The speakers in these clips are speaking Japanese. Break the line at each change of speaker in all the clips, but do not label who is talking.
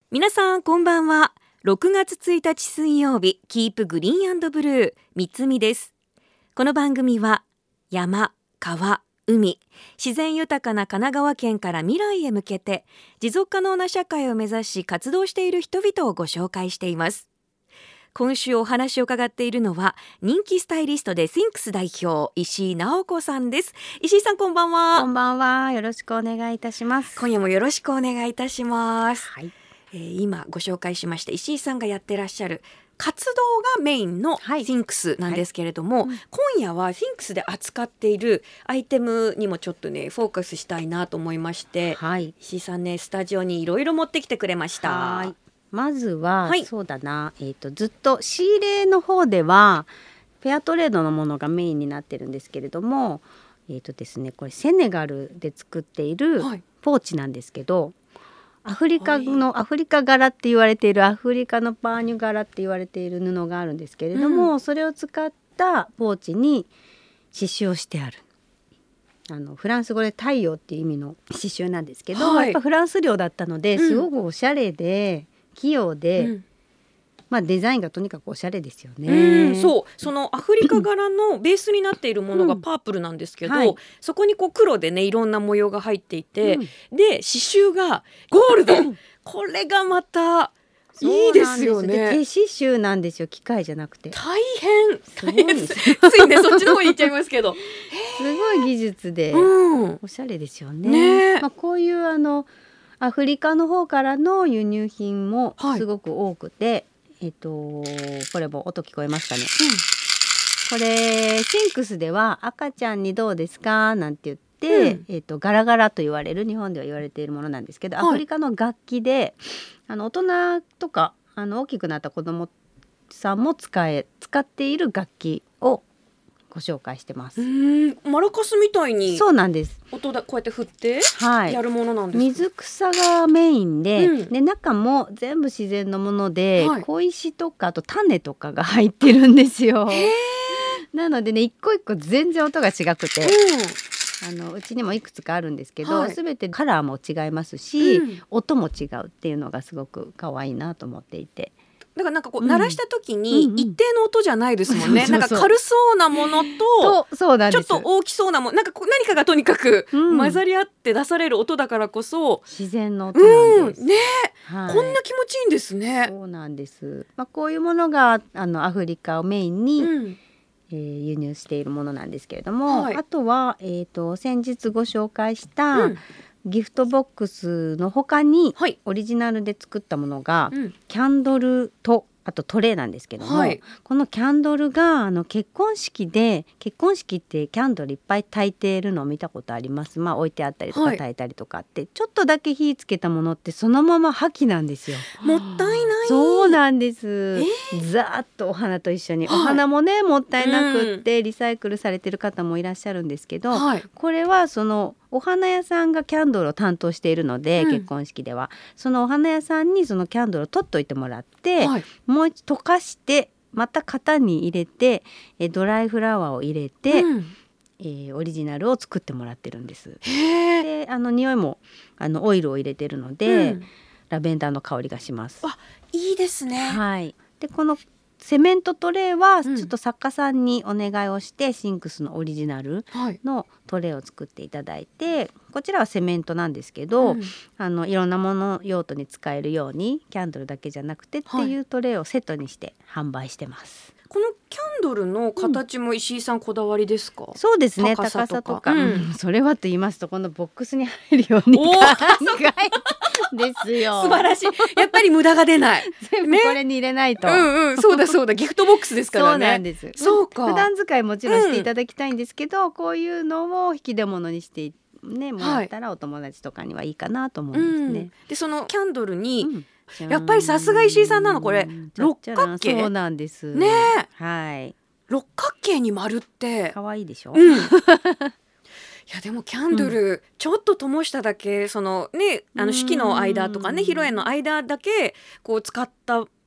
皆さんこんばんは。6月1日水曜日、キープグリーン&ブルー、三つみです。この番組は山、川、海、自然豊かな神奈川県から未来へ向けて持続可能な社会を目指し活動している人々をご紹介しています。今週お話を伺っているのは人気スタイリストでシンクス代表、石井直子さんです。石井さんこんばんは。
こんばんは。よろしくお願いいたします。
今夜もよろしくお願いいたします。
はい。
今ご紹介しました石井さんがやってらっしゃる活動がメインのシンクスなんですけれども、今夜はシンクスで扱っているアイテムにもちょっとねフォーカスしたいなと思いまして、石井さんねスタジオにいろいろ持ってきてくれました。
まずは、そうだな、ずっと仕入れの方ではフェアトレードのものがメインになってるんですけれども、ですね、これセネガルで作っているポーチなんですけど、アフリカ柄って言われているアフリカのパーニュ柄って言われている布があるんですけれども、それを使ったポーチに刺繍をしてある。フランス語で太陽っていう意味の刺繍なんですけど、やっぱフランス領だったのですごくおしゃれで器用で、デザインがとにかくおしゃれですよね。
そのアフリカ柄のベースになっているものがパープルなんですけど、そこにこう黒でねいろんな模様が入っていて、で刺繍がゴールドこれがまたいいですよね。
手刺繍なんですよ、機械じゃなくて。
大変ついねそっちの方に行っちゃいますけど
すごい技術で、おしゃれですよ
ね。
こういうアフリカの方からの輸入品もすごく多くて、これも音聞こえますかね、これシンクスでは赤ちゃんにどうですかなんて言って、ガラガラと言われる、日本では言われているものなんですけど、アフリカの楽器で大人とか大きくなった子どもさんも使っている楽器をご紹介してます。
マラカスみたいに
そうなんです。
音だこうやって振ってやるものなんですか。
水草がメインで、で中も全部自然のもので、小石とかあと種とかが入ってるんですよ。なのでね、一個一個全然音が違くて、うちにもいくつかあるんですけど、全てカラーも違いますし、音も違うっていうのがすごく可愛いなと思っていて。
だからなんかこう鳴らした時に一定の音じゃないですもんね。なんか軽そうなものとちょっと大きそうなもの、なんか何かがとにかく混ざり合って出される音だからこそ
自然の音なんです。
こんな気持ちいいんですね。
そうなんです。こういうものがアフリカをメインに、輸入しているものなんですけれども、あとは、先日ご紹介したギフトボックスの他に、オリジナルで作ったものが、キャンドルとあとトレイなんですけども、このキャンドルが結婚式ってキャンドルいっぱい焚いているのを見たことあります。置いてあったりとか焚いたりとかって、ちょっとだけ火つけたものってそのまま破棄なんですよ。
もったいない。
そうなんです。ざーっとお花と一緒に、お花もねもったいなくってリサイクルされてる方もいらっしゃるんですけど、これはそのお花屋さんがキャンドルを担当しているので、結婚式ではそのお花屋さんにそのキャンドルを取っといてもらって、もう一度溶かしてまた型に入れて、ドライフラワーを入れて、オリジナルを作ってもらってるんです。で匂いもオイルを入れてるので、ラベンダーの香りがします。
いいですね。
でこのセメントトレイはちょっと作家さんにお願いをして、シンクスのオリジナルのトレイを作っていただいて、こちらはセメントなんですけど、いろんなもの用途に使えるようにキャンドルだけじゃなくてっていうトレイをセットにして販売してます。
このキャンドルの形も石井さんこだわりですか。
そうですね、高さとか、それはと言いますと、このボックスに入るように考えですよ。
素晴らしい。やっぱり無駄が出ない。
全部これに入れないと。
そうだギフトボックスですからね。
そうなんです。
そうか。
普段使いもちろんしていただきたいんですけど、こういうのを引き出物にしてもらったらお友達とかにはいいかなと思うんですね。
でそのキャンドルに、やっぱりさすが石井さんなの、これ六角形。
そうなんです
ね。六角形に丸って
可愛いでしょ。
いやでもキャンドルちょっと灯しただけ、そのね式の間とかね披露宴の間だけこう使った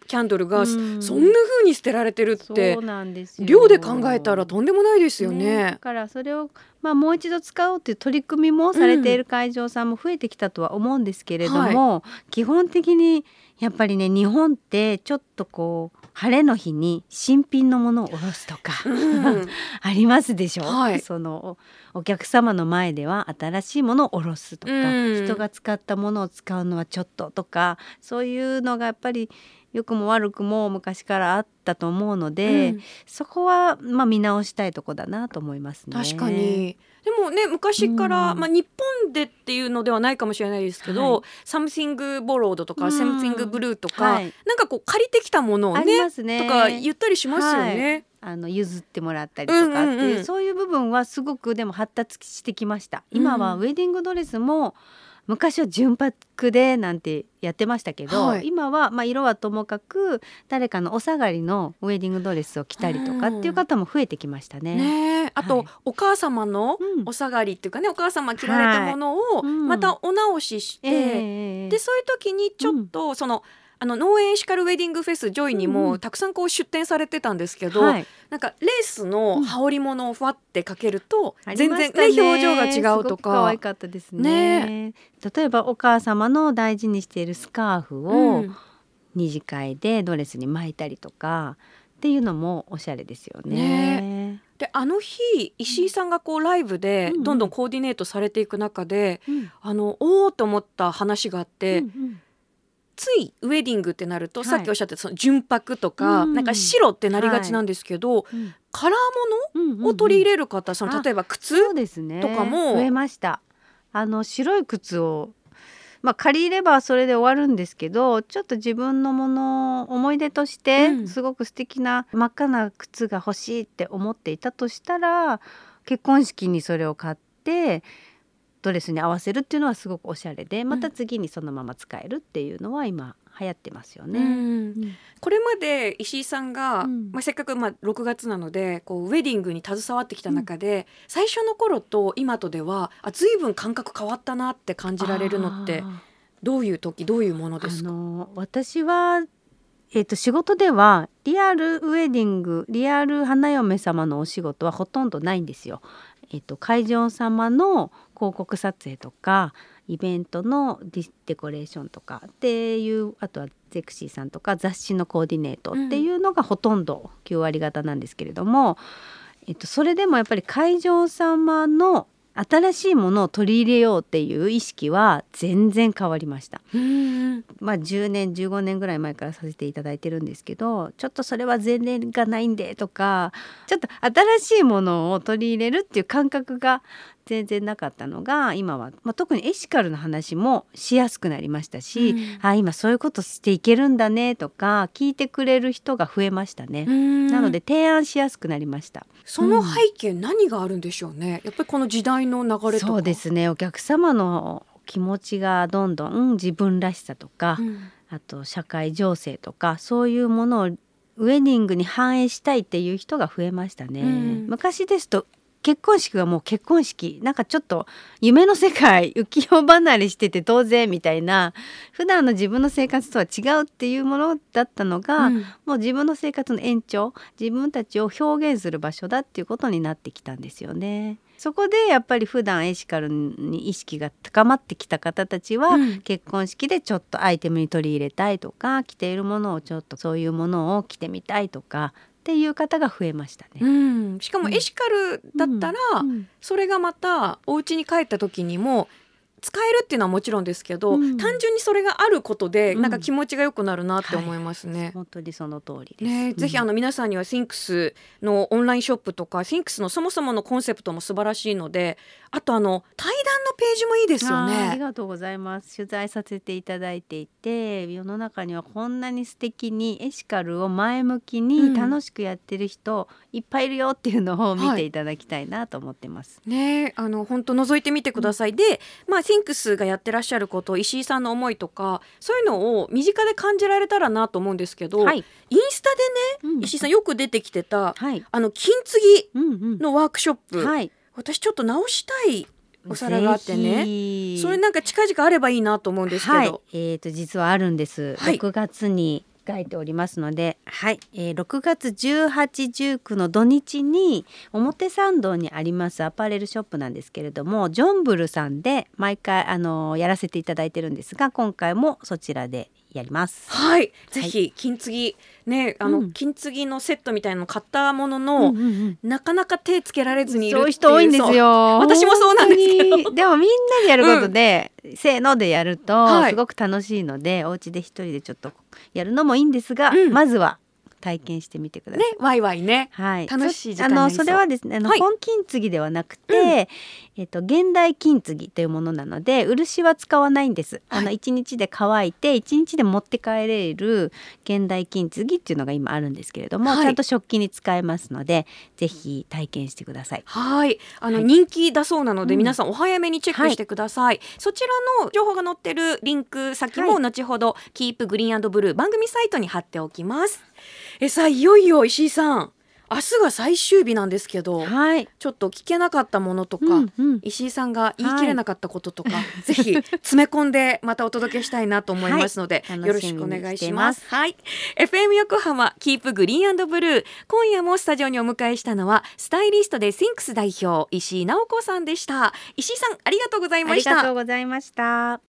キャンドルがそんな風に捨てられてるって、
そうなんですよ。
量で考えたらとんでもないですよね。
だからそれをもう一度使おうという取り組みもされている会場さんも増えてきたとは思うんですけれども、基本的にやっぱりね、日本ってちょっとこう晴れの日に新品のものを下ろすとか、ありますでしょ、そのお客様の前では新しいものを下ろすとか、人が使ったものを使うのはちょっととか、そういうのがやっぱり良くも悪くも昔からあったと思うので、そこは見直したいとこだなと思いますね。
確かに。でもね、昔から、日本でっていうのではないかもしれないですけど、Something Borrowed とか、Something Blue とか、なんかこう借りてきたものをねとか言ったりしますよね。
譲ってもらったりとかっていう、そういう部分はすごくでも発達してきました。今はウェディングドレスも昔は純白でなんてやってましたけど、今は色はともかく誰かのお下がりのウェディングドレスを着たりとかっていう方も増えてきましたね。
あと、お母様のお下がりっていうかね、お母様着られたものをまたお直しして、でそういう時にちょっとその農園エシカルウェディングフェスジョイにもたくさんこう出展されてたんですけど、なんかレースの羽織物をふわってかけると全然、表情が違うとか、
可愛かったですね。例えばお母様の大事にしているスカーフを二次会でドレスに巻いたりとかっていうのもおしゃれですよね。
で日石井さんがこうライブでどんどんコーディネートされていく中で、おーと思った話があって、ついウェディングってなると、さっきおっしゃったその純白とか、なんか白ってなりがちなんですけど、カラーものを取り入れる方、その例えば靴とかも
増えました。白い靴を借りればそれで終わるんですけど、ちょっと自分のもの思い出としてすごく素敵な真っ赤な靴が欲しいって思っていたとしたら、結婚式にそれを買ってドレスに合わせるっていうのはすごくおしゃれで、また次にそのまま使えるっていうのは今流行ってますよね。
これまで石井さんが、せっかく6月なのでこうウェディングに携わってきた中で、最初の頃と今とでは随分感覚変わったなって感じられるのってどういう時、どういうものですか？
私は仕事ではリアルウェディング、リアル花嫁様のお仕事はほとんどないんですよ。会場様の広告撮影とかイベントのデコレーションとかっていう、あとはゼクシーさんとか雑誌のコーディネートっていうのがほとんど9割方なんですけれども、それでもやっぱり会場様の新しいものを取り入れようっていう意識は全然変わりました。10年15年ぐらい前からさせていただいてるんですけど、ちょっとそれは前例がないんでとか、ちょっと新しいものを取り入れるっていう感覚が全然なかったのが、今は、特にエシカルの話もしやすくなりましたし、今そういうことしていけるんだねとか聞いてくれる人が増えましたね。なので提案しやすくなりました。
その背景何があるんでしょうね。やっぱりこの時代の流れとか。
そうですね、お客様の気持ちがどんどん自分らしさとか、あと社会情勢とか、そういうものをウェディングに反映したいっていう人が増えましたね。昔ですと結婚式はもう結婚式、なんかちょっと夢の世界、浮世離れしてて当然みたいな、普段の自分の生活とは違うっていうものだったのが、もう自分の生活の延長、自分たちを表現する場所だっていうことになってきたんですよね。そこでやっぱり普段エシカルに意識が高まってきた方たちは、結婚式でちょっとアイテムに取り入れたいとか、着ているものをちょっとそういうものを着てみたいとかっていう方が増えましたね。
しかもエシカルだったら、それがまたお家に帰った時にも使えるっていうのはもちろんですけど、単純にそれがあることでなんか気持ちが良くなるなって思いますね。
本当にその通りです。
ぜひ皆さんには Thinks のオンラインショップとか Thinks のそもそものコンセプトも素晴らしいので、あと対談のページもいいですよね。
ありがとうございます。取材させていただいていて、世の中にはこんなに素敵にエシカルを前向きに楽しくやってる人、いっぱいいるよっていうのを見ていただきたいなと思ってます。
本当覗いてみてください。で、Thinks がやってらっしゃること、石井さんの思いとかそういうのを身近で感じられたらなと思うんですけど、インスタでね、石井さんよく出てきてた、金継ぎのワークショップ、私ちょっと直したいお皿があってね、それなんか近々あればいいなと思うんですけど、
実はあるんです。6月に書いておりますので、はい、6月18、19の土日に表参道にありますアパレルショップなんですけれども、ジョンブルさんで毎回やらせていただいてるんですが、今回もそちらでやります。
はい、ぜひ金継ぎね、金継ぎのセットみたいなの買ったものの、なかなか手つけられずにいるっていう、
そういう人多いんですよ。
私もそうなんですけど、
でもみんなでやることで、せーのでやるとすごく楽しいので、お家で一人でちょっとやるのもいいんですが、まずは体験してみてください。
ね、ワイワイね、
はい、
楽しい時間になりそう。
それはですね、本金継ぎではなくて、現代金継ぎというものなので、漆は使わないんです。1日で乾いて1日で持って帰れる現代金継ぎっていうのが今あるんですけれども、ちゃんと食器に使えますので、ぜひ体験してください。
はい、人気だそうなので、皆さんお早めにチェックしてください。そちらの情報が載ってるリンク先も後ほど、キープグリーン&ブルー番組サイトに貼っておきます。さあ、いよいよ石井さん、明日が最終日なんですけど、ちょっと聞けなかったものとか、石井さんが言い切れなかったこととか、ぜひ詰め込んでまたお届けしたいなと思いますので、よろしくお願いします。はい、FM 横浜キープグリーン&ブルー、今夜もスタジオにお迎えしたのはスタイリストでシンクス代表石井直子さんでした。石井さん、ありがとうございました。
ありがとうございました。